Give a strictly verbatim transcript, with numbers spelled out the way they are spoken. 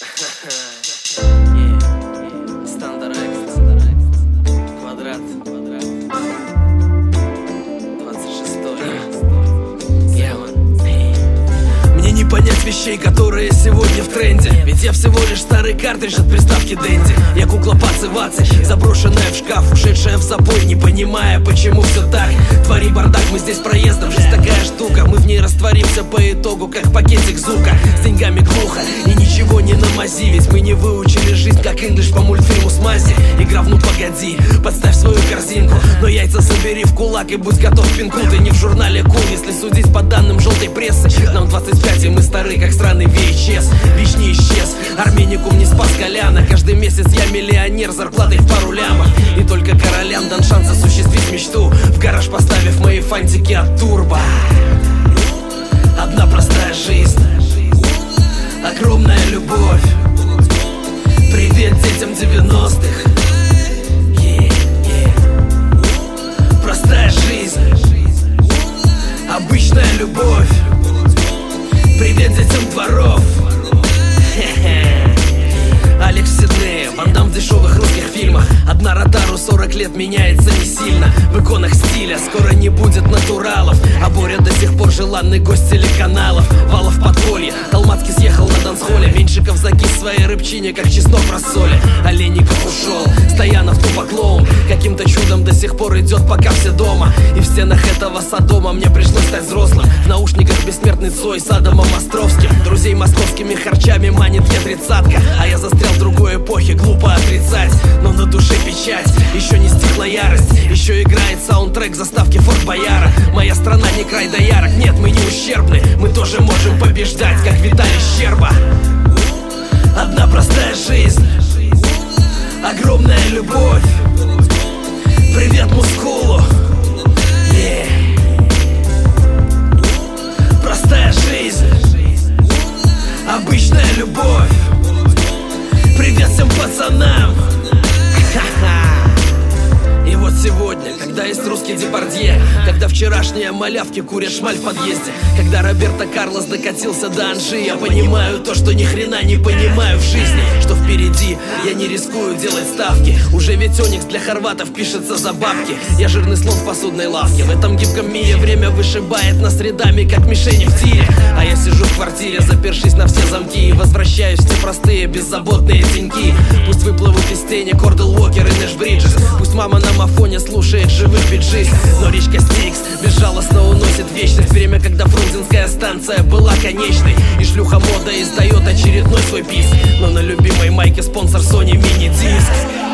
Стандарт квадрат двадцать шестой. Мне не понять вещей, которые сегодня в тренде. Ведь я всего лишь старый картридж от приставки Дэнди. Я кукла пацы-вацы, заброшенная в шкаф, ушедшая в запой, не понимая, почему все так. Твори бардак, мы здесь проездом, жизнь такая штука. Мы в ней растворимся по итогу, как пакетик Зука. С деньгами глухо и ничего не на мази. Ведь мы не выучили жизнь, как инглиш по мультфильму с мази. Игра в ну погоди, подставь свою корзинку, но яйца собери в кулак и будь готов к пинку. Ты не в журнале Кул, если судить по данным желтой прессы. Нам двадцать пять и мы стары, как странный ви эйч эс. Вич не исчез, арменикум не спас Коляна. Каждый месяц я миллионер, зарплатой в пару лямов. И только королям дан шанс осуществить мечту, в гараж поставив мои фантики от турбо. Одна простая жизнь, огромная любовь. Привет детям девяностых. yeah, yeah. Простая жизнь, обычная любовь. Привет детям дворов. Алекс в Сиднее, Ван Дамм в дешевых русских фильмах. Одна Ротару сорок лет меняется не сильно. В иконах стиля скоро не будет натуралов, а Боря до сих пор желанный гость телеканалов. Валов подполье, Толмацкий съехал на дансхоле. Меньшиков закис в своей рыбчине, как чеснок в рассоле. Олейников ушел, Стоянов тупо клоун. Каким-то чудом до сих пор идет, пока все дома. И в стенах этого Содома мне пришлось стать взрослым. В наушниках бессмертный Цой с Адамом Островским. Друзей московскими харчами манит я тридцатка, а я застрял в другой эпохе, глупо отрицать. Но на душе печать, еще не стихла ярость. Еще играет саундтрек заставки Форт Бояра. Моя страна не край доярок, нет, мы не ущербны. Мы тоже можем побеждать, как Виталий Щерба. Одна простая жизнь, огромная любовь. Привет Мускулу. yeah. Простая жизнь, обычная любовь. Привет всем пацанам. И вот сегодня, когда есть русский Депардье, когда вчерашние малявки курят шмаль в подъезде, когда Роберто Карлос докатился до Анжи, я понимаю то, что ни хрена не понимаю в жизни. Что впереди, я не рискую делать ставки. Уже ведь Оникс для хорватов пишется за бабки. Я жирный слон в посудной лавке. В этом гибком мире время вышибает нас рядами, как мишени в тире. А я сижу в квартире, запершись на все замки, и возвращаюсь в те простые, беззаботные деньги. Пусть выплывут из тени Кордел Уокер и Нэш Бриджес. Пусть мама на мафоне слушает живых биджис. Но речка Стикс безжалостно уносит вечность. Время, когда фрунзенская станция была конечной, и шлюха мода издает очередной свой писк. Но на любимой майке спонсор Sony мини-диск.